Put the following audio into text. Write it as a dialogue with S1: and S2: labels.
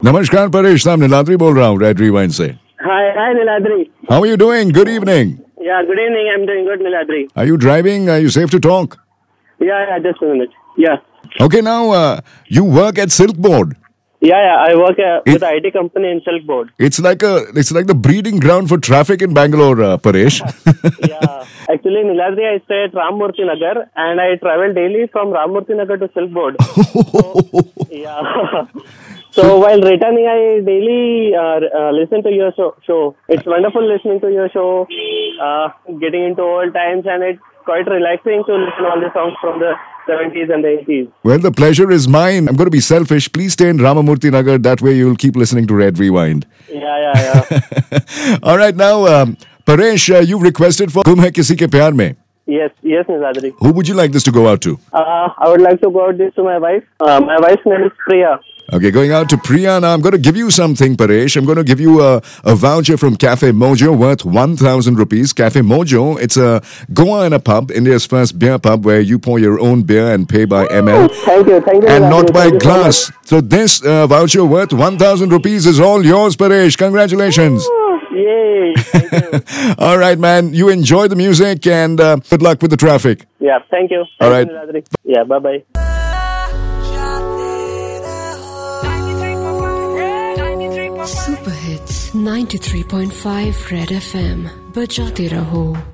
S1: नमस्कार परेश, नाम नीलाद्री बोल रहा हूँ रेड रिवाइंड से.
S2: Hi, Niladri.
S1: How are you doing? Good evening.
S2: Yeah, good evening. I'm doing good, Niladri.
S1: Are you driving? Are you safe to talk?
S2: Yeah, just a minute. Yeah.
S1: Okay, now you work at Silkboard.
S2: Yeah, I work with an IT company in Silkboard.
S1: It's like the breeding ground for traffic in Bangalore, Paresh.
S2: Yeah. Actually, Niladri, I stay at Ramurthy Nagar and I travel daily from Ramurthy Nagar to Silkboard. Yeah. So while returning, I daily listen to your show. It's wonderful listening to your show, getting into old times, and it's quite relaxing to listen to all the songs from the 70s and the 80s.
S1: Well, the pleasure is mine. I'm going to be selfish. Please stay in Ramamurthy Nagar. That way you'll keep listening to Red Rewind.
S2: Yeah.
S1: All right, now, Paresh, you've requested for Gum Hai Kisi Ke Pyar Mein.
S2: Yes, Niladri.
S1: Who would you like this to go out to?
S2: I would like to go out this to my wife. My wife's name is Priya.
S1: Okay, going out to Priya. Now, I'm going to give you something, Paresh. I'm going to give you a voucher from Cafe Mojo worth 1,000 rupees. Cafe Mojo, it's a Goa in a pub, India's first beer pub where you pour your own beer and pay by ml.
S2: Thank you.
S1: And not
S2: Niladri.
S1: by
S2: Thank you
S1: glass. So this voucher worth 1,000 rupees is all yours, Paresh. Congratulations.
S2: Yay. Thank you.
S1: All right, man. You enjoy the music and good luck with the traffic.
S2: Yeah, thank you.
S1: All right.
S2: Niladri. Yeah, bye-bye.
S3: Super Hits 93.5 Red FM बजाते रहो.